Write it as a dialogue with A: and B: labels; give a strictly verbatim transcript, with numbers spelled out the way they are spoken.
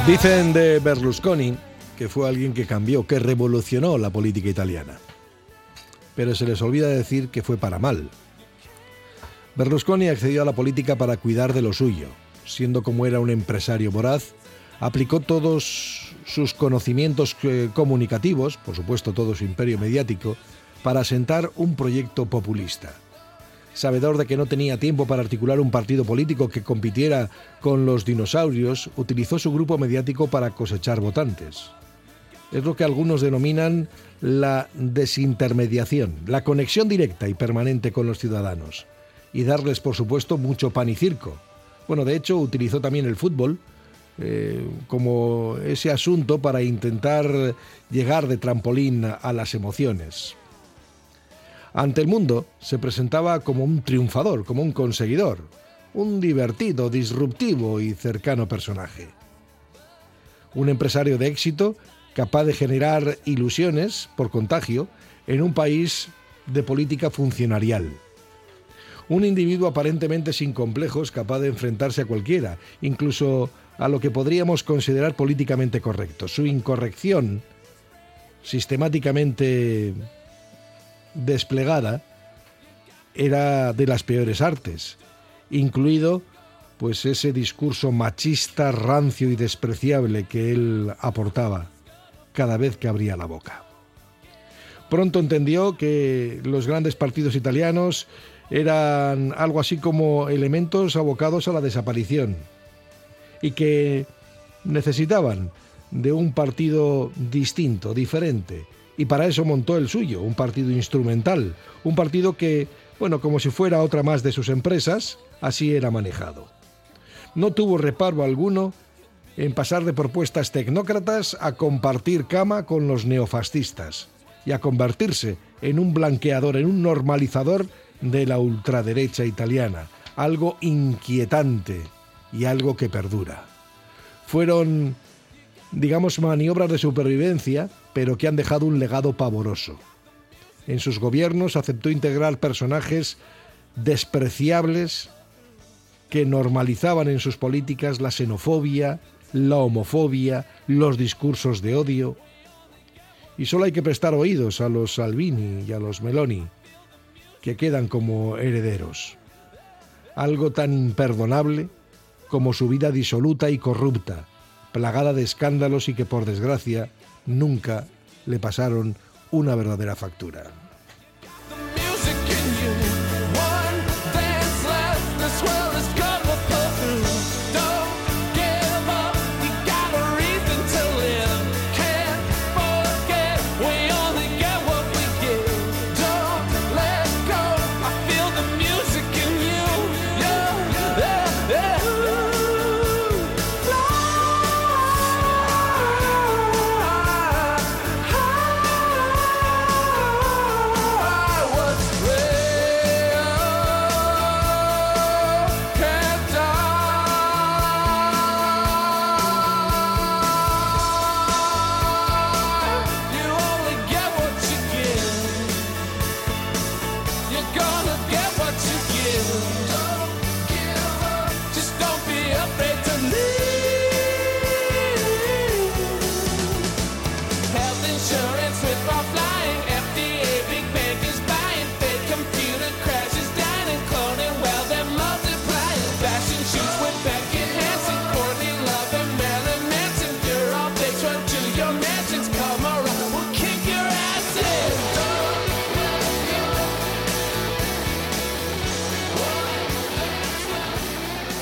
A: Dicen de Berlusconi que fue alguien que cambió, que revolucionó la política italiana. Pero se les olvida decir que fue para mal. Berlusconi accedió a la política para cuidar de lo suyo. Siendo como era un empresario voraz, aplicó todos sus conocimientos comunicativos, por supuesto todo su imperio mediático, para asentar un proyecto populista. Sabedor de que no tenía tiempo para articular un partido político que compitiera con los dinosaurios, utilizó su grupo mediático para cosechar votantes. Es lo que algunos denominan la desintermediación, la conexión directa y permanente con los ciudadanos, y darles, por supuesto, mucho pan y circo. Bueno, de hecho, utilizó también el fútbol eh, como ese asunto para intentar llegar de trampolín a las emociones. Ante el mundo se presentaba como un triunfador, como un conseguidor, un divertido, disruptivo y cercano personaje. Un empresario de éxito capaz de generar ilusiones por contagio en un país de política funcionarial. Un individuo aparentemente sin complejos, capaz de enfrentarse a cualquiera, incluso a lo que podríamos considerar políticamente correcto. Su incorrección, sistemáticamente desplegada, era de las peores artes, incluido pues ese discurso machista, rancio y despreciable que él aportaba cada vez que abría la boca. Pronto entendió que los grandes partidos italianos eran algo así como elementos abocados a la desaparición y que necesitaban de un partido distinto, diferente, y para eso montó el suyo, un partido instrumental, un partido que, bueno, como si fuera otra más de sus empresas, así era manejado. No tuvo reparo alguno en pasar de propuestas tecnócratas a compartir cama con los neofascistas y a convertirse en un blanqueador, en un normalizador de la ultraderecha italiana, algo inquietante y algo que perdura. Fueron, digamos, maniobras de supervivencia, pero que han dejado un legado pavoroso. En sus gobiernos aceptó integrar personajes despreciables que normalizaban en sus políticas la xenofobia, la homofobia, los discursos de odio. Y solo hay que prestar oídos a los Salvini y a los Meloni, que quedan como herederos. Algo tan imperdonable como su vida disoluta y corrupta, plagada de escándalos y que, por desgracia, nunca le pasaron una verdadera factura.